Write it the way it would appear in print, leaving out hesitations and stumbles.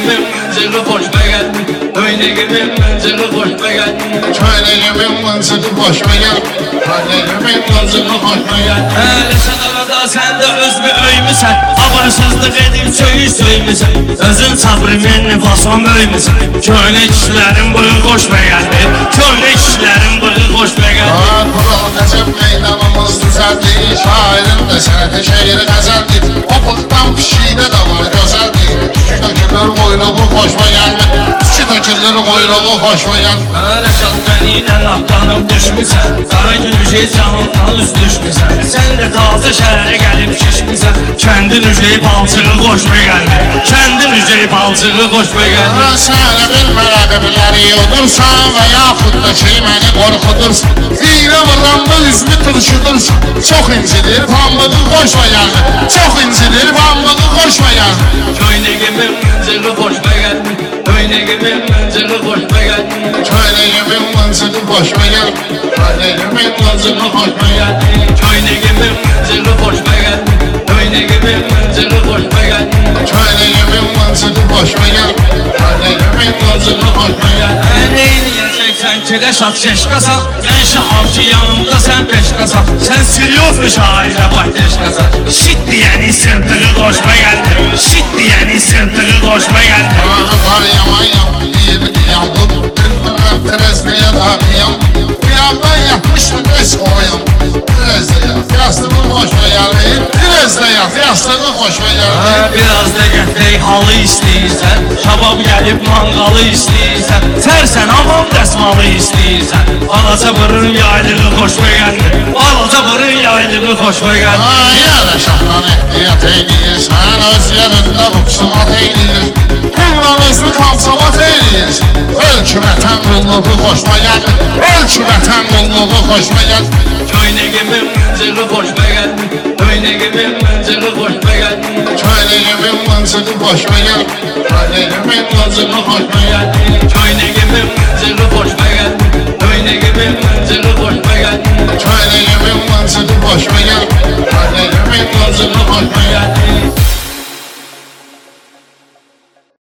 Köyneğimin mıncığı hoşuma geldi. Köyneğimin mıncığı hoşuma geldi. Köyneğimin mıncığı hoşuma geldi. Köyneğimin mıncığı hoşuma geldi. Hele sen arada sen de özümü öymüsən. Abarsızlıq edib söyü söymüsən. Özün sabrımın fason böymüsən. Köynek kişilərin bığı hoşuma geldi. Köynek kişilərin bığı hoşuma geldi. Kural Necep meydanımız düzeldi. Şairin de senete şehri gazeldi. O pıhtan pişiğde de var gözeldi. Küçük dökülür kuyruğu hoşuma geldi. Küçük dökülür kuyruğu hoşuma geldi. Hele şat beniyle atlanıp düşmüsən. Kara gülüşe canından üst düşmüsən. Sen de taze şehre gelip şişmişsən. Kendin ücreyi balçığı hoşuma geldi. Kendin ücreyi balçığı hoşuma geldi. Səni bilmərəqəbləri yudursan və yaxud da ki məni qorxudursan. İğrə vuranda üzümü turşudursan. Çox incidir pambığı hoşuma geldi. Çox incidir pambığı hoşuma geldi. Köyneğimin mıncığı hoşuma geldi. Köyneğimin mıncığı hoşuma geldi. Köyneğimin mıncığı hoşuma geldi. Köyneğimin mıncığı hoşuma geldi. Köyneğimin mıncığı hoşuma geldi. Köyneğimin mıncığı hoşuma geldi. Köyneğimin mıncığı hoşuma geldi. Köyneğimin mıncığı hoşuma geldi. Sen kire şat şeşkasan. Sen şahapçı yanımda sen peşkasan. Sen Siryoz şaire bak teşkasan. Şit diyeni sırtığı hoşuma geldi. Şit diyeni sırtığı hoşuma geldi. Var yaman yaman bir yandım. Ben Trezne'ye dağıyam. Bir yandan yapmışım eskoyam. Trezne'ye yastığım hoşuma geldi. Trezne'ye yastığım hoşuma geldi. Biraz da gətirək halı istəyirsən. Şabab gəlib manqalı istəyirsən. Sərsən avam dəsmalı istəyirsən. Alaca bırın yaylığı xoşuma gəldi. Alaca bırın yaylığı xoşuma gəldi. Yerə şahdan ehtiyat eyləyirsən. Öz yerində buxsumat eyləyir. Bundan özünü kamsamat eyləyirsən. Ölkümətən qulluğu xoşuma gəldi. Ölkümətən qulluğu xoşuma gəldi. Köyneğimin mıncığı hoşuma geldi. Köyneğimin mıncığı hoşuma geldi. Köyneğimin mıncığı hoşuma geldi. Köyneğimin mıncığı hoşuma geldi. Köyneğimin mıncığı hoşuma geldi. Köyneğimin mıncığı